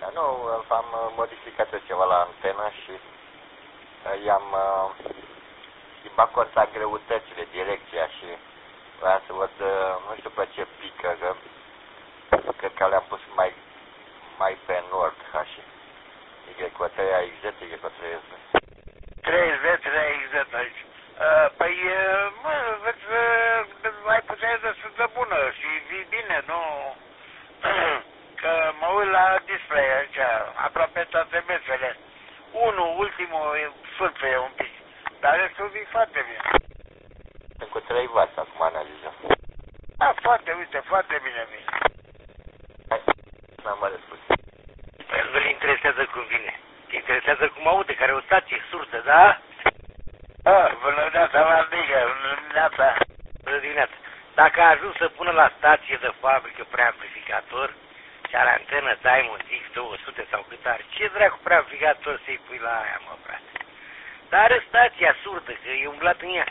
Nu, am modificat ceva la antenă și i-am schimbat contra greutățile, direcția și vreau să văd, nu știu pe ce pică, că cred că le-am pus mai pe nord, ca și Y3AXZ, Y3Z. 3Z, 3XZ aici. Păi, mă, vezi, ai putea destul de bună și vii bine, nu? Că mă uit la display aici, aproape toate mesele. Ultimul sfârșie un pic, dar restul vii foarte bine. Sunt cu 3 W acum analizăm. Da, foarte, uite, foarte bine vii. Hai, n-am mai răspuns. Nu-l interesează cum vine. Te interesează cum aude, care e o stație surdă, da? Bună dimineața, Mardică, bună dimineața. Bună dimineața. Dacă a ajuns să pună la stație de fabrică preamplificator și are antenă Diamond X200 sau cât are, ce dracu preamplificator să-i pui la aia, mă, frate? Dar are stația surdă, că e umblat în ea.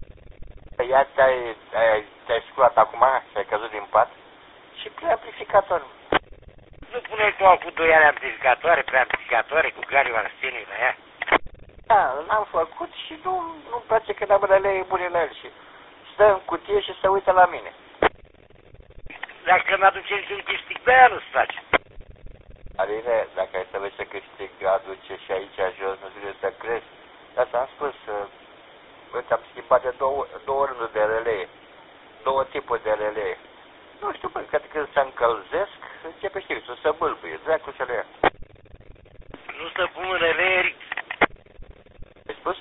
Ia te-ai sculat acum, ți-ai căzut din pat și preamplificator. Nu puneai tu acum 2 ani preamplificatoare cu gariul arsenii la ea? Da, l-am făcut și nu-mi place că am relei bune la el și stă în cutie și se uită la mine. Dacă n-aduce niciun câștig de aia, nu-ți face. Aline, dacă ai să vezi să câștig, aduce și aici jos, nu trebuie să crezi. Dar ți-am spus, uite, am schimbat de două rânduri de relee, 2 tipuri de relee. Nu știu, bă, că când se încălzesc, începe știți, să bâlbâie, dracu să le ia. Nu se pun relee. Ai spus?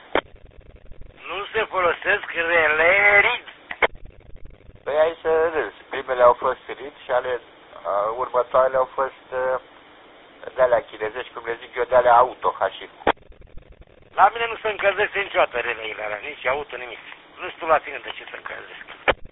Nu se folosesc relee RID. Păi ai să râzi. Primele au fost RID și următoarele au fost de-alea chinezești, cum le zic eu, de-alea auto, și. La mine nu se încălzește niciodată releile alea, nici auto, nimic. Nu știu la tine de ce se încălzesc.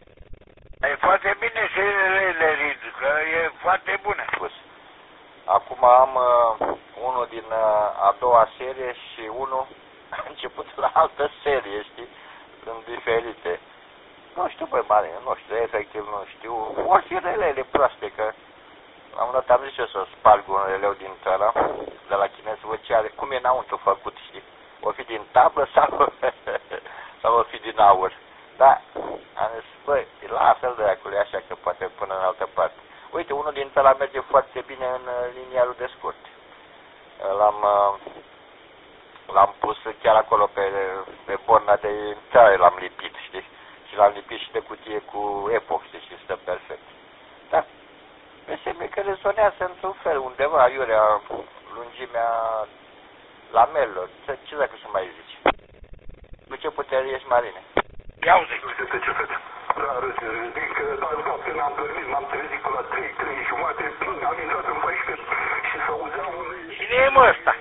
E foarte bine și releile RID, că e foarte bună. Acum am unul din a doua serie și unul a început la altă serie, știi? Sunt diferite. Nu știu, băi, mare, nu știu, efectiv nu știu. Or fi releile proaste, că la un dat am zis eu să sparg un releu din țara, de la chinez, văd ce are, cum e înăuntru făcut, știi? O fi din tablă sau o fi din aur. Da, am zis, băi, lasă-l de acolo, așa că poate până în altă parte. Uite, unul din ăla merge foarte bine în liniarul de scurt. L-am pus chiar acolo pe borna de intrare, l-am lipit, știi? Și l-am lipit și de cutie cu epoxy și stă perfect. Da, pe semne că rezonează într-un fel, undeva, aiurea, lungimea lamelelor. Ce dacă să mai zici? Cu ce putere ești, Marine? Ia uite. Nu știu ce fete. Zic că doar fapte n-am dormit, m-am trezit până la 3 jumate, am intrat în 14 și să auzeam un... Cine e, mă, ăsta?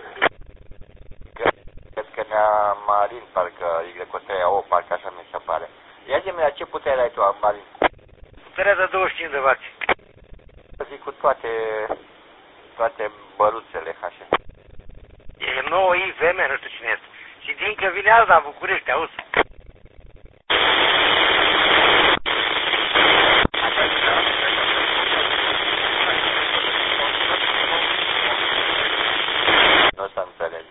Cred că ne-a Marin, parcă Y3O, parcă așa mi se pare. Ia zi-mi, la ce putere ai tu, Marin? Puterea de 25 de W. Zic cu toate băruțele, așa. E 9 IVM, nu știu cine este. Și din că vine alta în București, auzi? Nu o să înțelegi.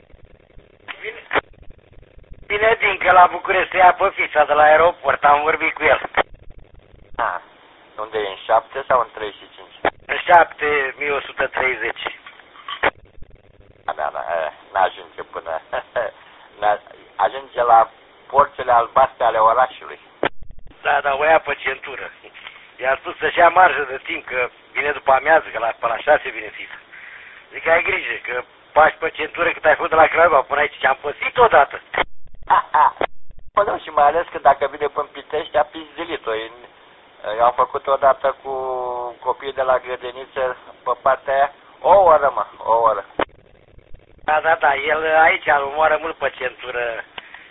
Vine din că la București se ia pe fița de la aeroport, am vorbit cu el. Unde e, în 7 sau în 35? În 7130. Da, n-ajunge până... ajunge la porțile albastre ale orașului. Da, o ia pe centură. I-am spus să-și ia marjă de timp, că vine după amiază, că pe la 6 vine fița. Zic, ai grijă, că pași pe centură cât ai fost de la Craiova până aici, ce-am păsit odată. Nu, și mai ales că dacă vine până Pitești, a pizdilit-o. Eu am făcut odată cu copiii de la grădiniță pe partea aia, o oră. Da, el aici omoară mult pe centură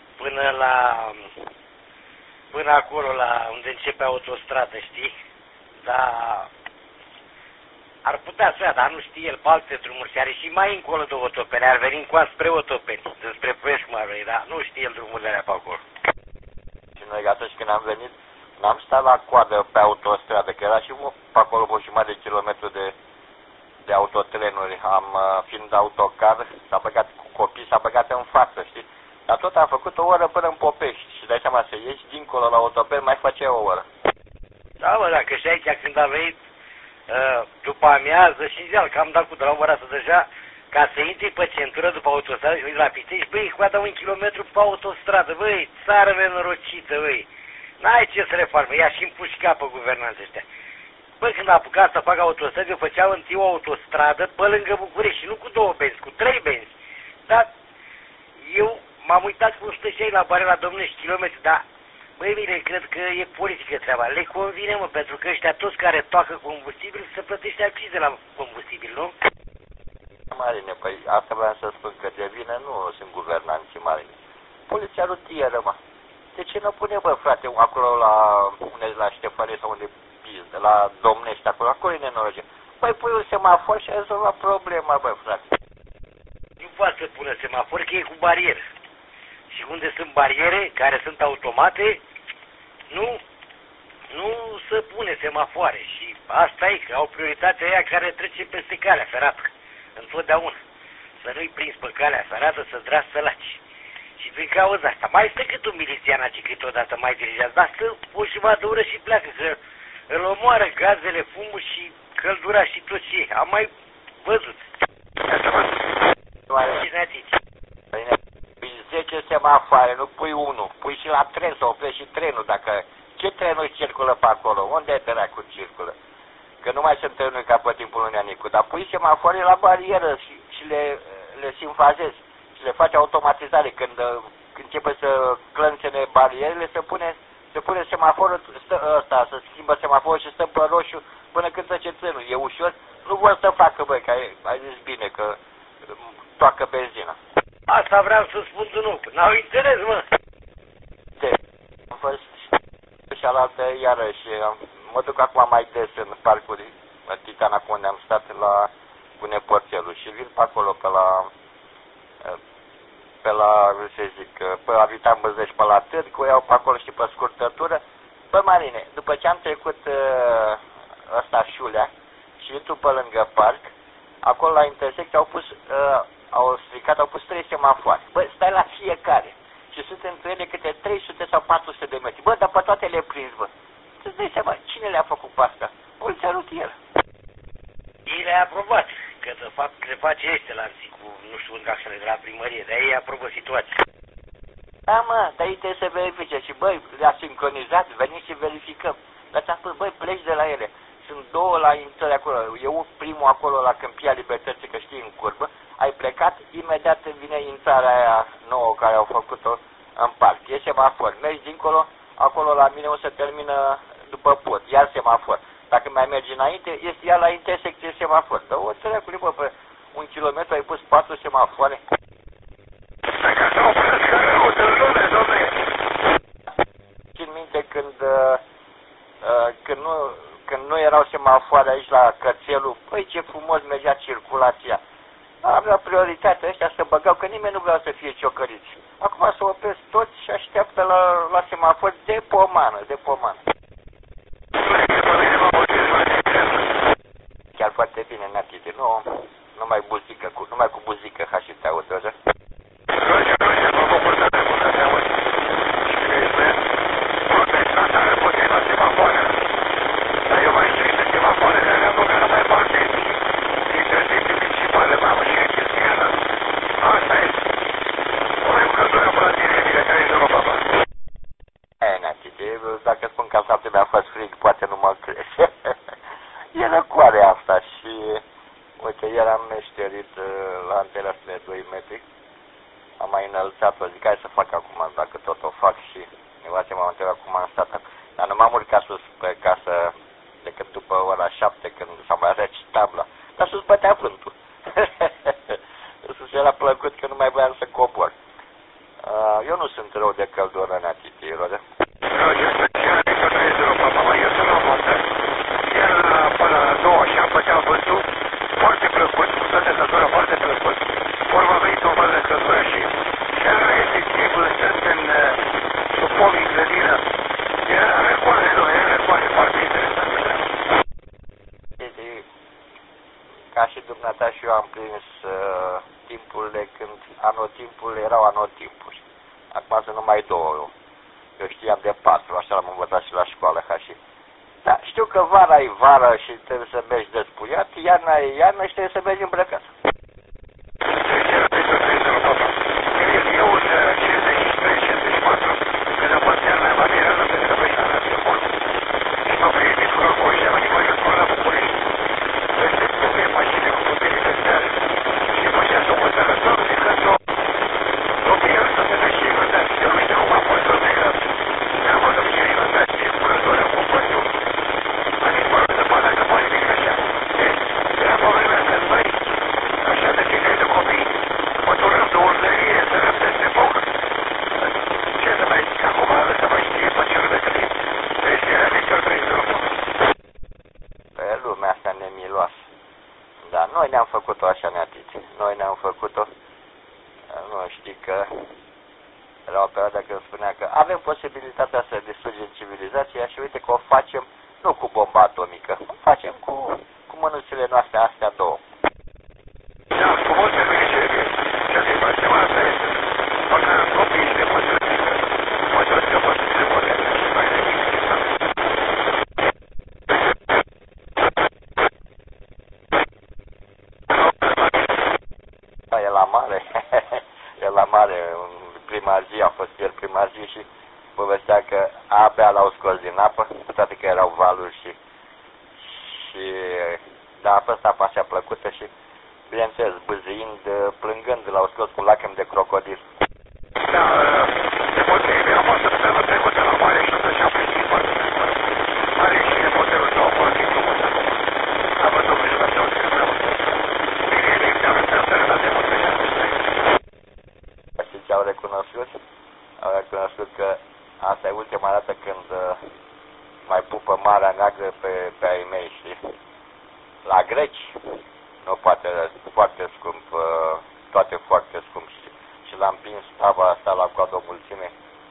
până acolo, la unde începe autostradă, știi? Dar ar putea să ia, dar nu știe el pe alte drumuri și are și mai încolo de Otopeni, ar veni încoa spre Otopeni, spre Ploiești-Mării, dar nu știe el drumurile alea pe acolo. Și noi atunci când am venit, n-am stat la coadă pe autostradă, că era și pe acolo o jumătate de kilometru de de autotrenuri. Fiind autocar, s-a băgat cu copii, s-a băgat în față, știi? Dar tot am făcut o oră până în Popești și dai seama să ieși dincolo la autoper, mai face o oră. Da, bă, dacă și aici când a venit după amiază și ziua, că am dat cu drama asta deja, ca să intri pe centură după autostradă și vezi la Pitești, băi, scoată 1 kilometru pe autostradă, băi, țară nenorocită, băi. N-ai ce să le faci, băi, ia și împușca pe guvernanții ăștia. Băi, când a apucat să facă autostradă, eu făceam întâi o autostradă pe lângă București și nu cu 2 benzi, cu 3 benzi. Dar eu m-am uitat cum stă și ei la bare la Domnești kilometri, dar băi, bine, cred că e politică treaba. Le convine, mă, pentru că ăștia toți care toacă combustibil să plătește accize la combustibil, nu? Marine, păi asta vreau să spun că de vină nu sunt guvernanții Marine. Poliția rutieră, mă. De ce nu pune, bă, frate, acolo la Ștefărie sau unde pizdă, la Domnești, acolo e nenorocire. Păi pui un semafor și ai rezolvat problema, bă, frate. Nu poate să pună semafor, că e cu barieră. Și unde sunt bariere, care sunt automate, nu se pune semafoare. Și asta e, că au prioritatea aia care trece peste calea ferată. Întotdeauna. Să nu-i prins pe calea ferată, să dragi sălaci. Și din cauza asta, mai stă cât un milițian aici câteodată mai dirigează, dar stă o jumătate de oră și pleacă, că îl omoară gazele, fumul și căldura și tot ce e. Am mai văzut. Asta pui 10 semafoare, nu pui 1. Pui și la tren să oprești și trenul, dacă... Ce trenuri circulă pe acolo? Unde e dracu circulă? Că nu mai sunt trenuri ca pe timpul lui Neanicu, dar pui semafoare la barieră și le simfazezi și le faci automatizare. Când începe să clănțene barierele, se pune semaforul ăsta, să schimbă semaforul și stă pe roșu până când trece trenul. E ușor? Nu vor să facă, băi, că ai zis bine, că toacă benzina. Asta vreau să spun nu, n-au înțeles, mă. Am fost și alaltă iarăși, mă duc acum mai des în parcuri, în Titana, cu unde am stat cu nepoțelul și vin pe acolo, ce zic, pe Avitan Băzești, pe la Târgu, iau pe acolo și pe scurtătură. Bă, Marine, după ce am trecut ăsta Șulea și intru pe lângă parc, acolo la intersecție au pus 3 semafoare. Bă, stai la fiecare. Și sunt între ele câte 300 sau 400 de metri. Bă, dar pe toate le prins, bă. Să-ți dai seama, cine le-a făcut pe asta? Poliția rutieră. Ei le-a aprobat, că de fapt le face excelenții cu, nu știu, în acțiune de la primărie, dar ei aprobă situația. Da, mă, dar ei trebuie să verifice și, băi, le-a sincronizat, venim și verificăm. Dar ți-am spus, băi, pleci de la ele. Sunt 2 la intrări acolo. Eu primul acolo la Câmpia Libertății, că știi, în curbă. Ai plecat, imediat vine intrarea aia nouă care au făcut-o în parc. E semafor. Mergi dincolo, acolo la mine o să termină după pod, iar semafor. Dacă mai mergi înainte, este iar la intersecție semafor. Dar o țăreacule, bă, pe 1 kilometru ai pus 4 semafoare. Țin minte când nu erau semafoare aici la Cățelul, păi ce frumos mergea circulația. Avea prioritate ăștia să băgau, că nimeni nu vrea să fie ciocăriți. Acum se opresc toți și așteaptă la semafor de pomană, de pomană. Chiar foarte bine, Natite, nu mai buzică, numai cu buzică ha și te aud, așa? Dacă spun că asta mi-a fost frig, poate nu mă crezi. E răcoare asta și, uite, ieri am meșterit la antena de 2 metri. Am mai înălțat-o, zic, hai să fac acum, dacă tot o fac și nevația m-am întrebat cum am stat. Dar nu m-am urcat sus pe casă decât după ora 7, când s-a mai răcit tabla. Dar sus bătea vântul. Sus era plăcut că nu mai voiam să cobor. Eu nu sunt rău de căldură, Natiti, Rodea. Eu sunt la montă, iar până la 2 și am făceam vântul, foarte plăcut, cu temperatura foarte plăcut, urmă a venit o văză căldură și era efectiv stând sub pomii grădină, era răcoare foarte interesantă. Ca și am prins timpurile când anotimpul erau anotimpuri. Acum sunt numai două. Eu știam de 4, așa l-am învățat și la școală ca și. Da, știu că vara e vară și trebuie să mergi despuiat, iarna e iarnă și trebuie să mergi îmbrăcat. Eu în 53-54, când am fost chiar la Valera, la Petre Băina, la Timpul, și m-am primit din Furăcoș, am animat în școala la București. Peste pe mașini cu putere de seară. Și după aceea s-o măsără, doamne, că domnul el să se dă și inundați. Eu nu știu cum a fost domnul grab. Dar am văzut și inundați, și curătoare cu păstul. Animalul de pana că poate mic așa. Era pe vremea asta, băi, așa de ține de copii. Măturăm de urlărie, să răm peste foc. Ce să mai zic acum, să mai știe pe cel de cât este radical prinsul foc. Pe lumea asta nemiloasă. Dar noi ne-am făcut-o așa, neatiți. Noi ne-am făcut-o. Nu știi că era o perioadă când spunea că avem posibilitatea să distrugem civilizația și uite că o facem nu cu bomba atomică, o facem cu mânuțele noastre astea două. Da, cu multe grijere. Ce facem asta este. Măcar copiii de măsărică. Măsărică poate să se moderne și mai nimic. Da, e la mare. E la mare. Prima zi a fost ieri prima zi și povestea că abia l-au scos din apă, cu toate că erau valuri și da, a fost apa așa plăcută și bineînțeles, bâzâind, plângând, l-au scos cu lacrimi de crocodil. Da, de multe ori am fost săptămâna trecută la mare și atunci am primit foarte frumos. Mare și motelul său foarte frumos acum. Am văzut că la toți că vreau. Bine, bine, am săptămâna de multe și atunci. Știi ce au recunoscut? Au recunoscut că asta e ultima dată când mai pupă Marea Neagră pe ai mei, știi? La greci, nu poate, foarte scump, toate foarte scump și l-am prins tava asta la coadă o mulțime,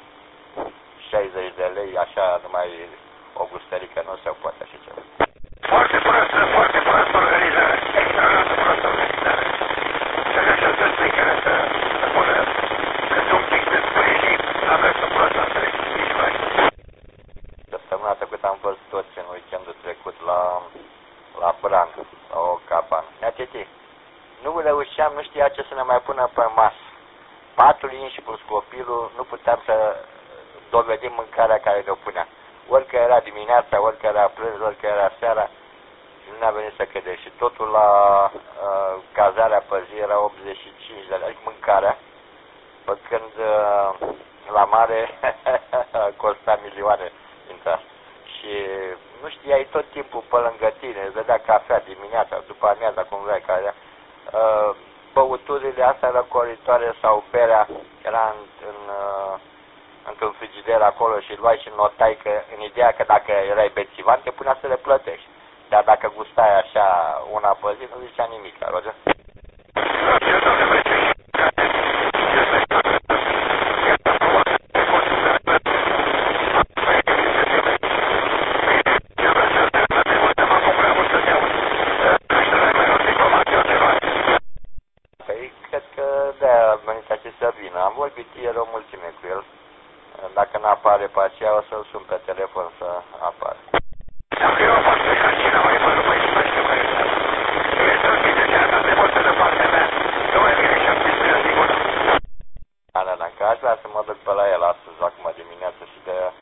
60 de lei, așa, numai o gustărică, nu se poate așa ceva. Foarte proastă organizare, extraordinar proastă organizare. Să ne așa să strică, să pună câte un pic de sprijin, aveți o proastă întreg, nici mai. Săptămâna trecută am fost toți în weekendul trecut la Bran, la o cabană. Nea-teti, nu reușeam, nu știa ce să ne mai pună pe masă. 4 inși plus copilul, nu puteam să dovedim mâncarea care ne-o punea. Orică era dimineața, orică era prânz, orică era seara, nu ne-a venit să crede. Și totul la cazarea pe zi era 85 de lei, adică mâncarea, pe când la mare costa milioane intra. Și nu știai tot timpul pe lângă tine, îți dădea cafea dimineața, după amiaza, cum vrei, care băuturile astea răcoritoare sau berea era într-un frigider acolo și luai și notai că, în ideea că dacă erai bețivan, te punea să le plătești. Dar dacă gustai așa una pe zi, nu zicea nimic, Roger. Am vorbit ieri o mulțime cu el. Dacă nu apare pe aceea, o să-l sun pe telefon să apară. Dacă eu am fost pe cantina, mai mă numai și mai știu care este. Este un bine de atât de multă de partea mea. Nu mai vine și-am prins pe el, sigur. Da, că aș vrea să mă duc pe la el astăzi, acum dimineața.